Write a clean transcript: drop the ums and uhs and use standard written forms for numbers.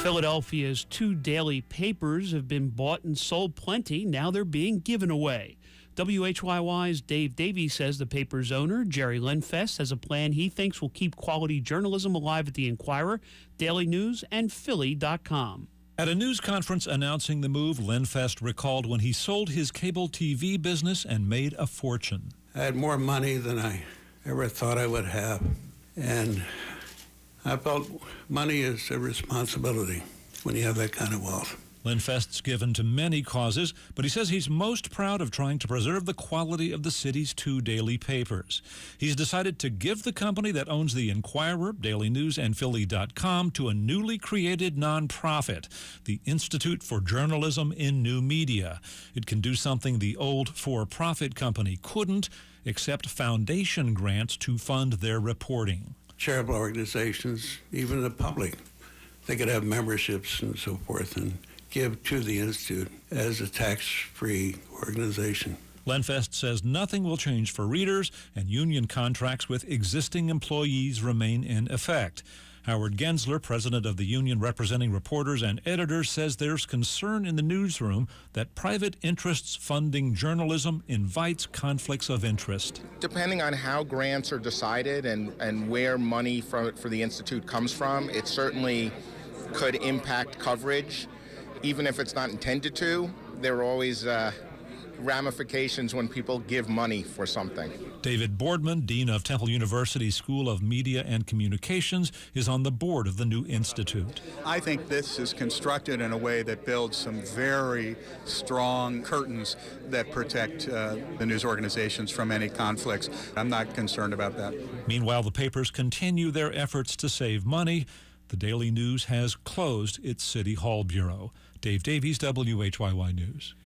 Philadelphia's 2 daily papers have been bought and sold plenty. Now they're being given away. WHYY's Dave Davies says the paper's owner, Jerry Linfest, has a plan he thinks will keep quality journalism alive at the Inquirer, Daily News, and Philly.com. At a news conference announcing the move, Linfest recalled when he sold his cable TV business and made a fortune. I had more money than I ever thought I would have, and I felt money is a responsibility when you have that kind of wealth. Linfest's given to many causes, but he says he's most proud of trying to preserve the quality of the city's 2 daily papers. He's decided to give the company that owns the Inquirer, Daily News, and Philly.com to a newly created nonprofit, the Institute for Journalism in New Media. It can do something the old for-profit company couldn't, accept foundation grants to fund their reporting. Charitable organizations, even the public, they could have memberships and so forth and give to the Institute as a tax-free organization. Linfest says nothing will change for readers, and union contracts with existing employees remain in effect. Howard Gensler, president of the union representing reporters and editors, says there's concern in the newsroom that private interests funding journalism invites conflicts of interest. Depending on how grants are decided and where money for the Institute comes from, it certainly could impact coverage. Even if it's not intended to, there are always ramifications when people give money for something. David Boardman, dean of Temple University's School of Media and Communications, is on the board of the new institute. I think this is constructed in a way that builds some very strong curtains that protect the news organizations from any conflicts. I'm not concerned about that. Meanwhile, the papers continue their efforts to save money. The Daily News has closed its City Hall bureau. Dave Davies, WHYY News.